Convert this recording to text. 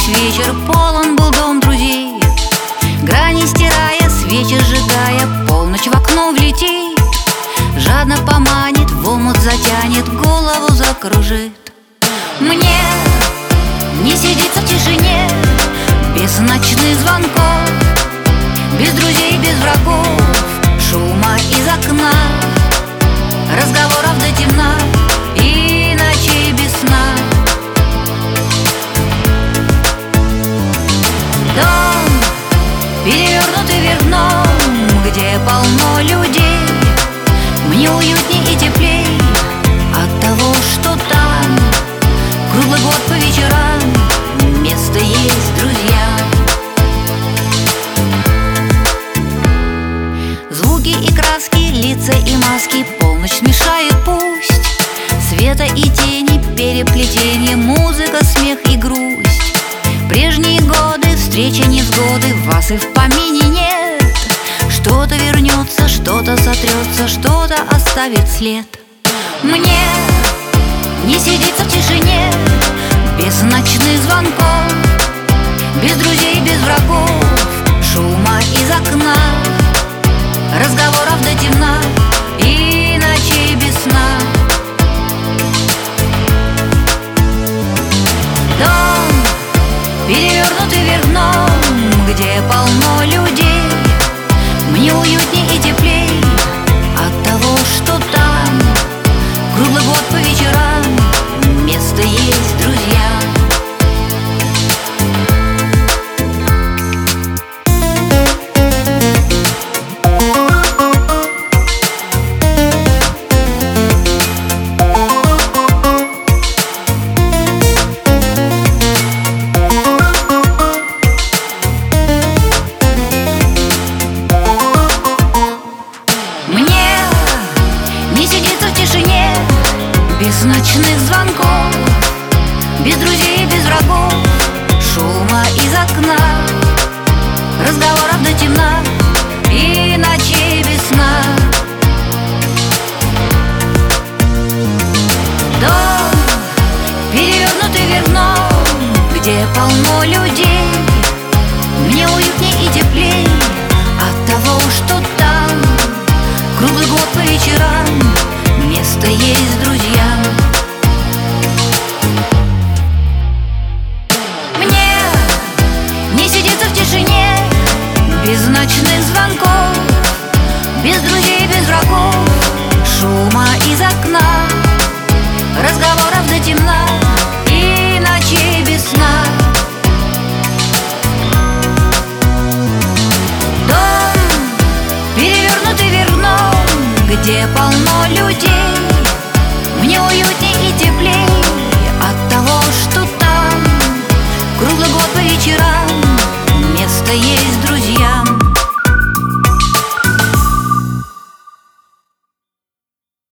вечер, полон был дом друзей. Грани стирая, свечи сжигая, полночь в окно влетит, жадно поманит, в омут затянет, голову закружит. Мне не сидится в тишине, без ночных звонков, без друзей, без врагов, шума из окна, разговоров до темна и ночей без сна. Дом, перевернутый вверх дном, где полно людей, мне уютней и теплей от того, что там круглый год по вечерам место есть, друзья. Звуки и краски, лица и маски, полночь смешает пусть, света и тени, переплетение, музыка, смех и грусть. Прежние годы, встречи, невзгоды, вас и в помине нет. Что-то вернется, что-то сотрется, что-то оставит след. Мне не сидится в тишине, без ночных звонков, без друзей, без врагов, шума из окна, разговоров до темна и ночей без сна. Дом, перевернутый вверх дном, где полно людей, мне уютней и теплей от того, что там круглый год по вечерам место есть, друзья. Без ночных звонков, без друзей, без врагов, шума из окна, разговоров до темна и ночей без сна. Дом, перевернутый вверх дном, где полно людей, мне уютней и теплей от того, что там круглый год по вечерам место есть, друзья. Мне не сидится в тишине, без ночных звонков, без друзей, без врагов, шума из окна, разговоров до темна и ночей без сна. Дом, перевернутый вверх дном, где полно людей,